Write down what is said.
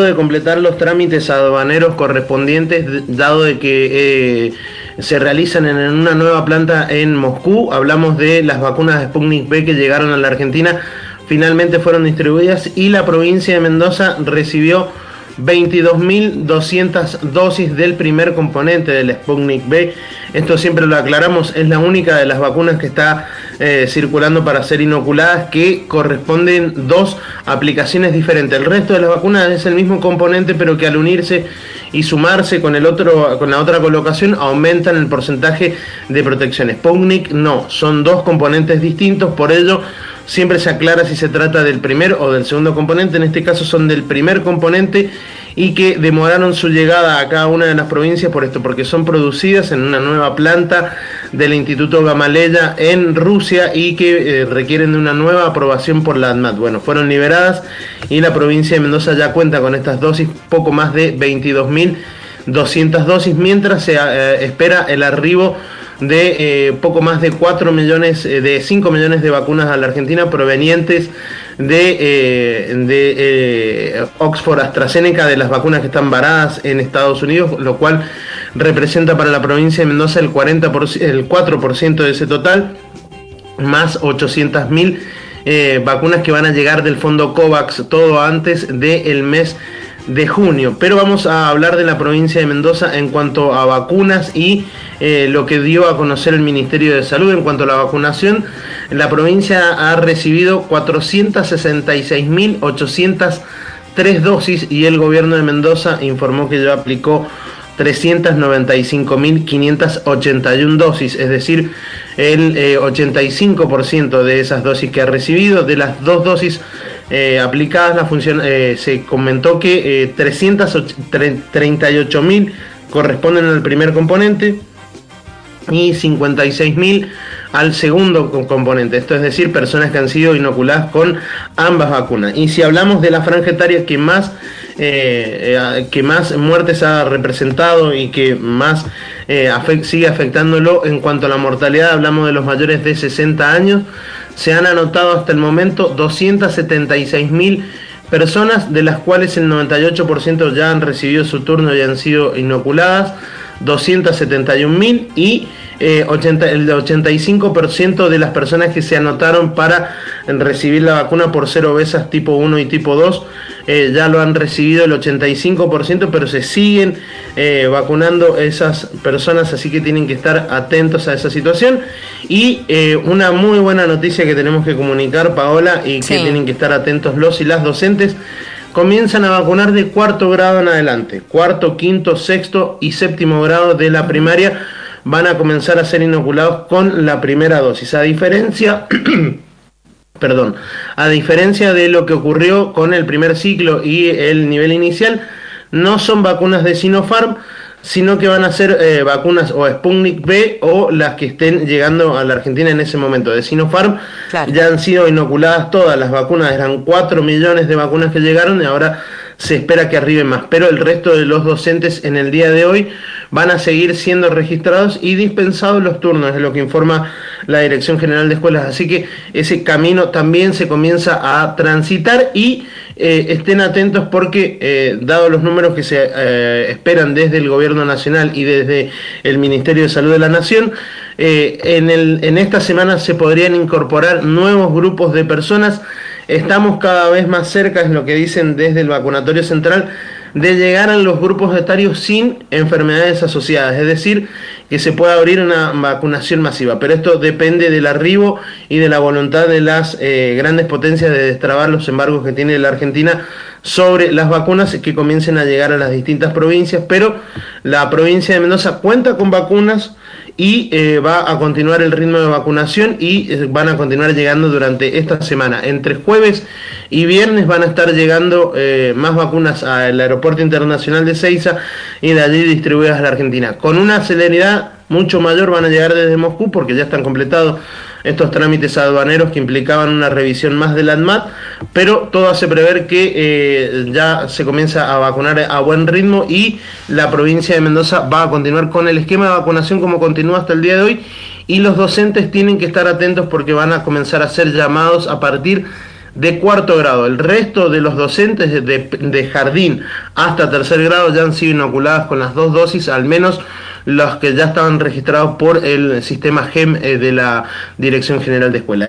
de completar los trámites aduaneros correspondientes, dado de que se realizan en una nueva planta en Moscú. Hablamos de las vacunas de Sputnik V que llegaron a la Argentina, finalmente fueron distribuidas y la provincia de Mendoza recibió 22.200 dosis del primer componente del Sputnik V. Esto siempre lo aclaramos, es la única de las vacunas que está circulando para ser inoculadas, que corresponden dos aplicaciones diferentes. El resto de las vacunas es el mismo componente, pero que al unirse y sumarse con la otra colocación aumentan el porcentaje de protección. Sputnik no, son dos componentes distintos, por ello siempre se aclara si se trata del primer o del segundo componente. En este caso son del primer componente, y que demoraron su llegada a cada una de las provincias por esto, porque son producidas en una nueva planta del Instituto Gamaleya en Rusia y que requieren de una nueva aprobación por la ANMAT. Bueno, fueron liberadas y la provincia de Mendoza ya cuenta con estas dosis, poco más de 22.200 dosis, mientras se espera el arribo de poco más de 5 millones de vacunas a la Argentina, provenientes de Oxford AstraZeneca, de las vacunas que están varadas en Estados Unidos, lo cual representa para la provincia de Mendoza el 4% de ese total, más 800.000 vacunas que van a llegar del fondo COVAX, todo antes del mes de junio. Pero vamos a hablar de la provincia de Mendoza en cuanto a vacunas y lo que dio a conocer el Ministerio de Salud en cuanto a la vacunación. La provincia ha recibido 466.803 dosis y el gobierno de Mendoza informó que ya aplicó 395.581 dosis, es decir, el 85% de esas dosis que ha recibido. De las dos dosis aplicadas, se comentó que 338.000 corresponden al primer componente y 56.000 al segundo componente, esto es decir, personas que han sido inoculadas con ambas vacunas. Y si hablamos de la franja etaria que más muertes ha representado y que más sigue afectándolo en cuanto a la mortalidad, hablamos de los mayores de 60 años. Se han anotado hasta el momento 276.000 personas, de las cuales el 98% ya han recibido su turno y han sido inoculadas, 271.000, y el 85% de las personas que se anotaron para recibir la vacuna por ser obesas tipo 1 y tipo 2 ya lo han recibido el 85%, pero se siguen vacunando esas personas, así que tienen que estar atentos a esa situación. Y una muy buena noticia que tenemos que comunicar, Paola, y que tienen que estar atentos los y las docentes: comienzan a vacunar de cuarto grado en adelante. Cuarto, quinto, sexto y séptimo grado de la primaria van a comenzar a ser inoculados con la primera dosis. A diferencia de lo que ocurrió con el primer ciclo y el nivel inicial, no son vacunas de Sinopharm, sino que van a ser vacunas o Sputnik V o las que estén llegando a la Argentina en ese momento. De Sinopharm ya han sido inoculadas todas las vacunas, eran 4 millones de vacunas que llegaron y ahora se espera que arriben más, pero el resto de los docentes en el día de hoy van a seguir siendo registrados y dispensados los turnos, es lo que informa la Dirección General de Escuelas. Así que ese camino también se comienza a transitar y estén atentos porque dado los números que se esperan desde el Gobierno Nacional y desde el Ministerio de Salud de la Nación, en esta semana se podrían incorporar nuevos grupos de personas. Estamos cada vez más cerca, es lo que dicen desde el vacunatorio central, de llegar a los grupos etarios sin enfermedades asociadas, es decir, que se pueda abrir una vacunación masiva, pero esto depende del arribo y de la voluntad de las grandes potencias de destrabar los embargos que tiene la Argentina sobre las vacunas que comiencen a llegar a las distintas provincias. Pero la provincia de Mendoza cuenta con vacunas y va a continuar el ritmo de vacunación y van a continuar llegando durante esta semana. Entre jueves y viernes van a estar llegando más vacunas al Aeropuerto Internacional de Ezeiza y de allí distribuidas a la Argentina. Con una celeridad mucho mayor van a llegar desde Moscú porque ya están completados estos trámites aduaneros que implicaban una revisión más de la ANMAT, pero todo hace prever que ya se comienza a vacunar a buen ritmo y la provincia de Mendoza va a continuar con el esquema de vacunación como continúa hasta el día de hoy, y los docentes tienen que estar atentos porque van a comenzar a ser llamados a partir de cuarto grado. El resto de los docentes de jardín hasta tercer grado ya han sido inoculadas con las 2 dosis, al menos los que ya estaban registrados por el sistema GEM de la Dirección General de Escuela.